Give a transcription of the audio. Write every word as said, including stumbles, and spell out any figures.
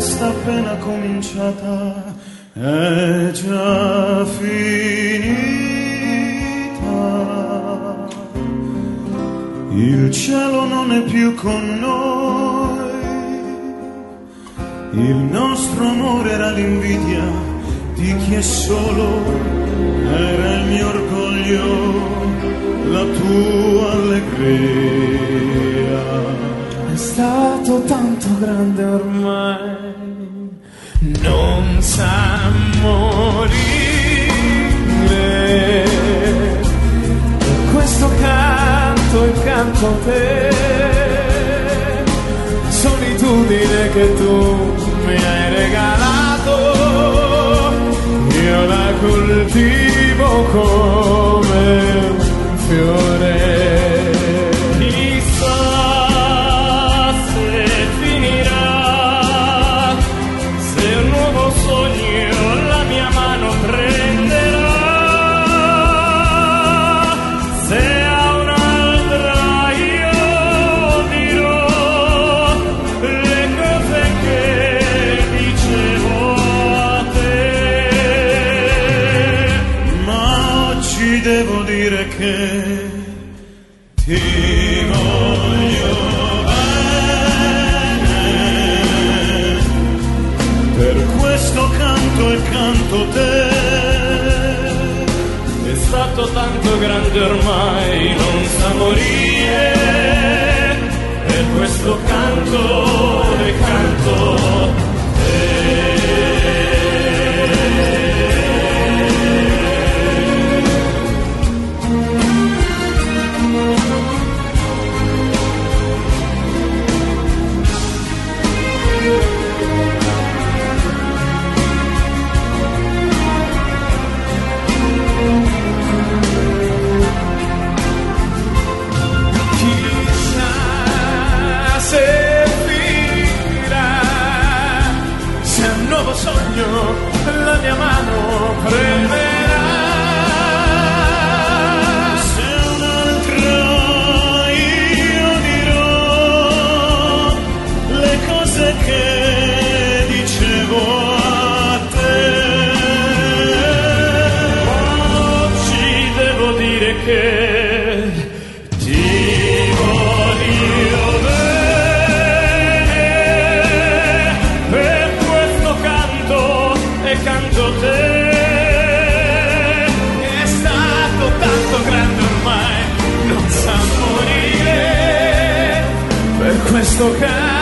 festa appena cominciata è già finita. Il cielo non è più con noi, il nostro amore era l'invidia di chi è solo, era il mio orgoglio, la tua allegria. È stato tanto grande ormai, non sa morire. Per questo canto e canto a te, solitudine che tu mi hai regalato, io la coltivo come un fiore. Devo dire che ti voglio bene, per questo canto e canto te. È stato tanto grande ormai, non sa morire, per questo canto e canto te. Sogno, la mia mano prenderà. Se un'altra io dirò le cose che dicevo a te. Oggi devo dire che ti voglio bene, per questo canto e canto te. È stato tanto grande ormai, non sa morire, per questo canto